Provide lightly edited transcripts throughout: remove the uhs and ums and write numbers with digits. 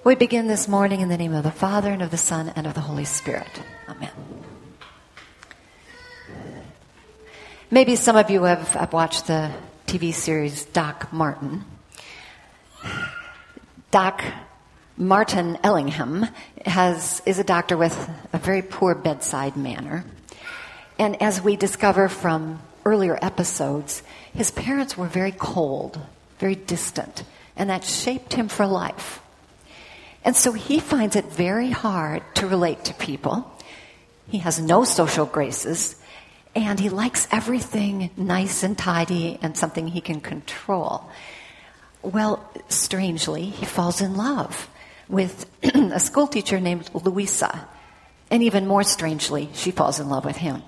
We begin this morning in the name of the Father, and of the Son, and of the Holy Spirit. Amen. Maybe some of you have watched the TV series Doc Martin. Doc Martin Ellingham is a doctor with a very poor bedside manner. And as we discover from earlier episodes, his parents were very cold, very distant, and that shaped him for life. And so he finds it very hard to relate to people. He has no social graces, and he likes everything nice and tidy and something he can control. Well, strangely, he falls in love with a schoolteacher named Louisa. And even more strangely, she falls in love with him.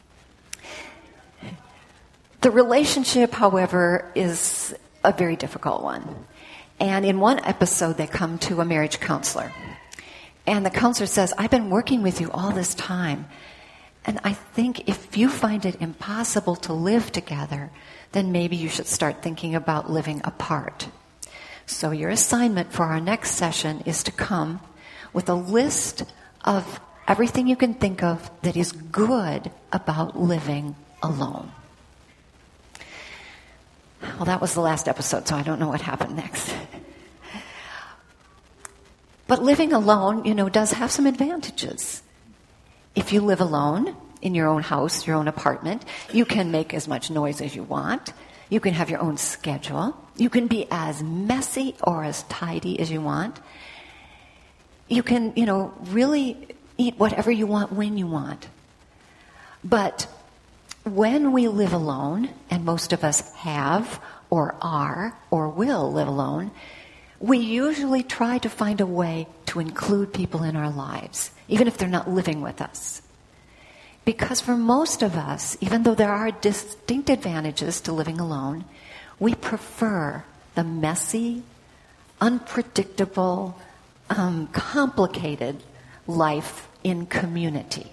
The relationship, however, is a very difficult one. And in one episode, they come to a marriage counselor. And the counselor says, I've been working with you all this time. And I think if you find it impossible to live together, then maybe you should start thinking about living apart. So your assignment for our next session is to come with a list of everything you can think of that is good about living alone. Well, that was the last episode, so I don't know what happened next. But living alone, does have some advantages. If you live alone in your own house, your own apartment, you can make as much noise as you want. You can have your own schedule. You can be as messy or as tidy as you want. You can, really eat whatever you want when you want. But when we live alone, and most of us have or are or will live alone, we usually try to find a way to include people in our lives, even if they're not living with us. Because for most of us, even though there are distinct advantages to living alone, we prefer the messy, unpredictable, complicated life in community.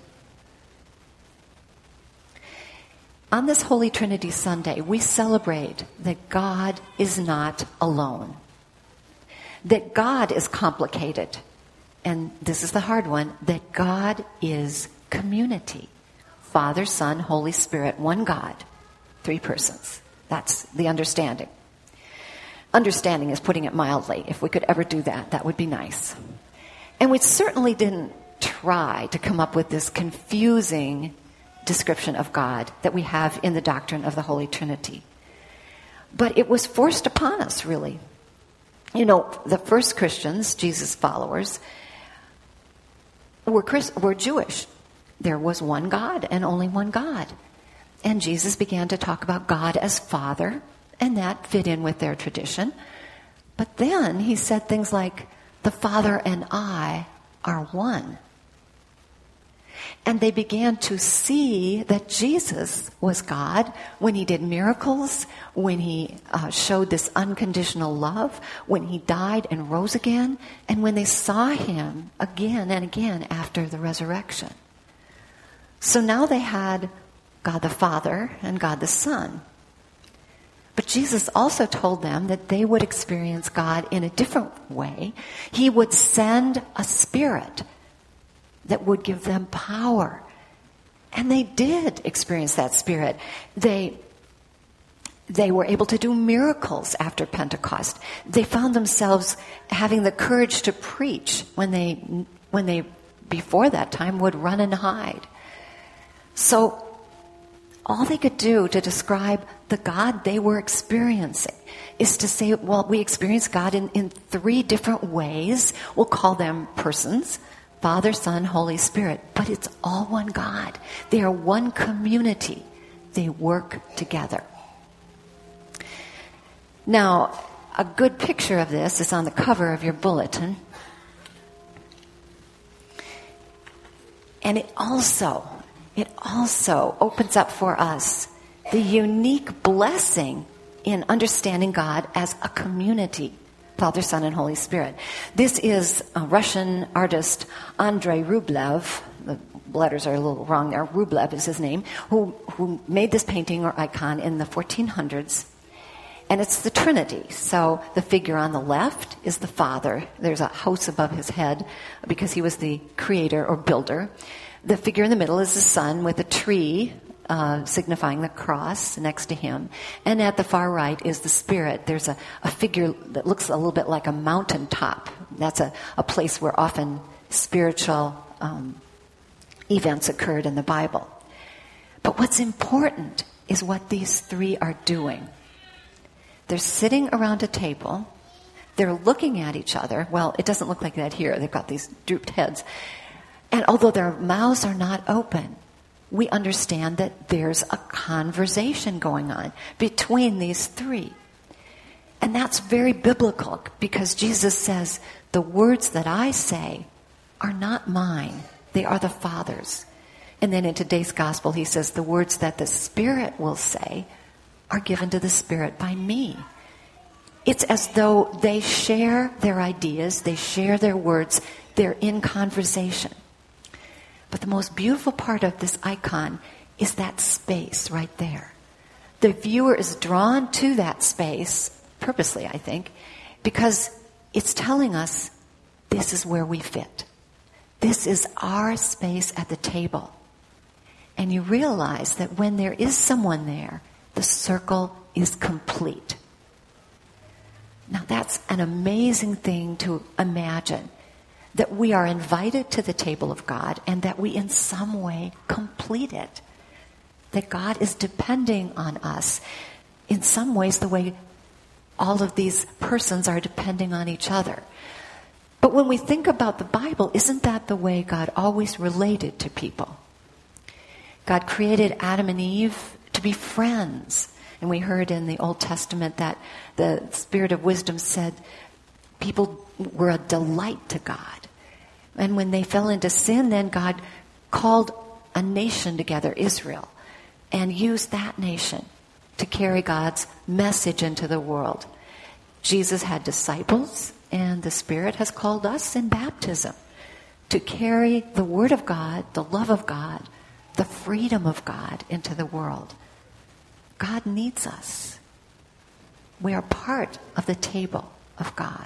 On this Holy Trinity Sunday, we celebrate that God is not alone, that God is complicated, and this is the hard one, that God is community. Father, Son, Holy Spirit, one God, three persons. That's the understanding. Understanding is putting it mildly. If we could ever do that, that would be nice. And we certainly didn't try to come up with this confusing description of God that we have in the doctrine of the Holy Trinity. But it was forced upon us, really. The first Christians, Jesus' followers, were Jewish. There was one God and only one God. And Jesus began to talk about God as Father, and that fit in with their tradition. But then he said things like, the Father and I are one. And they began to see that Jesus was God when he did miracles, when he showed this unconditional love, when he died and rose again, and when they saw him again and again after the resurrection. So now they had God the Father and God the Son. But Jesus also told them that they would experience God in a different way. He would send a Spirit that would give them power. And they did experience that Spirit. They were able to do miracles after Pentecost. They found themselves having the courage to preach when they before that time would run and hide. So all they could do to describe the God they were experiencing is to say, well, we experience God in three different ways. We'll call them persons: Father, Son, Holy Spirit. But it's all one God. They are one community. They work together. Now, a good picture of this is on the cover of your bulletin. And it also opens up for us the unique blessing in understanding God as a community. Father, Son, and Holy Spirit. This is a Russian artist, Andrei Rublev. The letters are a little wrong there. Rublev is his name, who made this painting or icon in the 1400s. And it's the Trinity. So the figure on the left is the Father. There's a house above his head because he was the creator or builder. The figure in the middle is the Son with a tree signifying the cross next to him. And at the far right is the Spirit. There's a figure that looks a little bit like a mountaintop. That's a place where often spiritual events occurred in the Bible. But what's important is what these three are doing. They're sitting around a table. They're looking at each other. Well, it doesn't look like that here. They've got these drooped heads. And although their mouths are not open, we understand that there's a conversation going on between these three. And that's very biblical because Jesus says, the words that I say are not mine. They are the Father's. And then in today's gospel, he says, the words that the Spirit will say are given to the Spirit by me. It's as though they share their ideas, they share their words, they're in conversation. But the most beautiful part of this icon is that space right there. The viewer is drawn to that space, purposely I think, because it's telling us this is where we fit. This is our space at the table. And you realize that when there is someone there, the circle is complete. Now that's an amazing thing to imagine, that we are invited to the table of God and that we in some way complete it. That God is depending on us in some ways the way all of these persons are depending on each other. But when we think about the Bible, isn't that the way God always related to people? God created Adam and Eve to be friends. And we heard in the Old Testament that the Spirit of wisdom said people were a delight to God. And when they fell into sin, then God called a nation together, Israel, and used that nation to carry God's message into the world. Jesus had disciples, and the Spirit has called us in baptism to carry the Word of God, the love of God, the freedom of God into the world. God needs us. We are part of the table of God.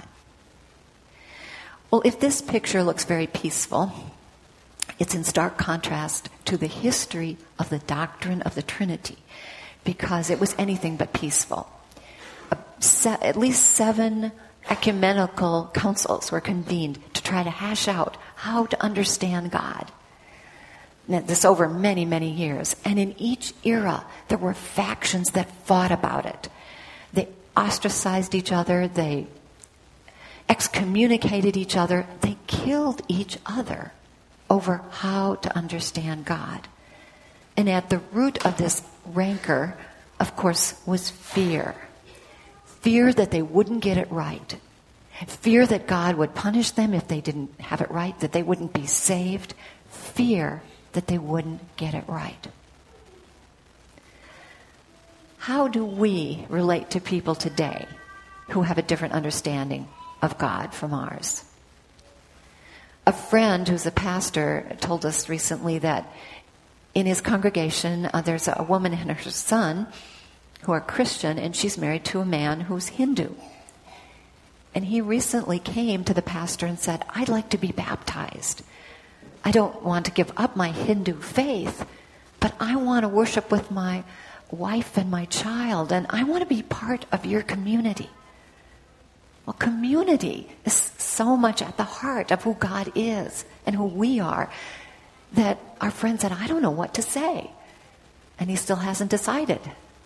Well, if this picture looks very peaceful, it's in stark contrast to the history of the doctrine of the Trinity, because it was anything but peaceful. At least 7 ecumenical councils were convened to try to hash out how to understand God. This over many, many years. And in each era, there were factions that fought about it. They ostracized each other. They excommunicated each other. They killed each other over how to understand God. And at the root of this rancor, of course, was fear. Fear that they wouldn't get it right. Fear that God would punish them if they didn't have it right, that they wouldn't be saved. Fear that they wouldn't get it right. How do we relate to people today who have a different understanding of God from ours? A friend who's a pastor told us recently that in his congregation there's a woman and her son who are Christian, and she's married to a man who's Hindu. And he recently came to the pastor and said, I'd like to be baptized. I don't want to give up my Hindu faith, but I want to worship with my wife and my child, and I want to be part of your community. Well, community is so much at the heart of who God is and who we are that our friend said, I don't know what to say. And he still hasn't decided.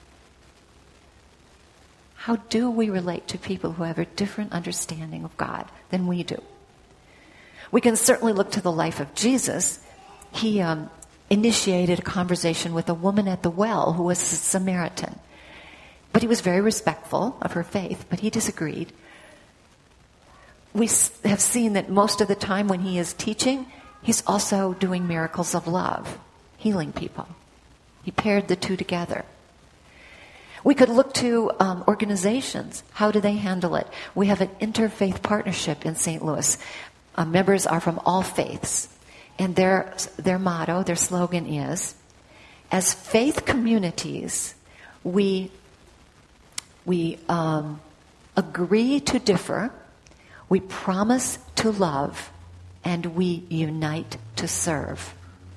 How do we relate to people who have a different understanding of God than we do? We can certainly look to the life of Jesus. He initiated a conversation with a woman at the well who was a Samaritan. But he was very respectful of her faith, but he disagreed. We have seen that most of the time when he is teaching, he's also doing miracles of love, healing people. He paired the two together. We could look to organizations. How do they handle it? We have an interfaith partnership in St. Louis. Members are from all faiths. And their motto, their slogan is, as faith communities, we We agree to differ, we promise to love, and we unite to serve.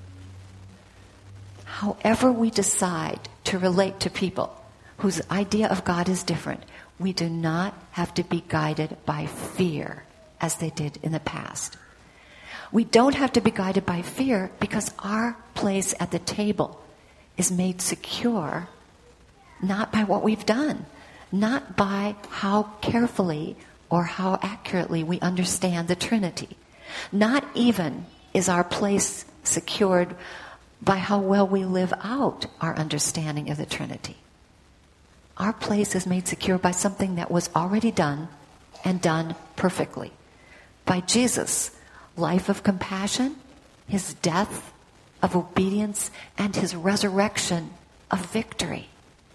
However we decide to relate to people whose idea of God is different, we do not have to be guided by fear as they did in the past. We don't have to be guided by fear because our place at the table is made secure not by what we've done, not by how carefully or how accurately we understand the Trinity. Not even is our place secured by how well we live out our understanding of the Trinity. Our place is made secure by something that was already done and done perfectly. By Jesus' life of compassion, his death of obedience, and his resurrection of victory.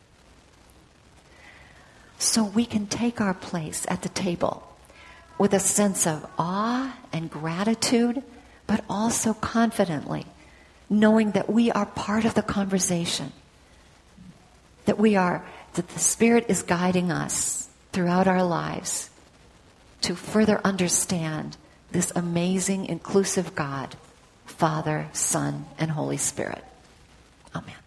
So we can take our place at the table with a sense of awe and gratitude, but also confidently, knowing that we are part of the conversation, that the Spirit is guiding us throughout our lives to further understand this amazing, inclusive God, Father, Son, and Holy Spirit. Amen.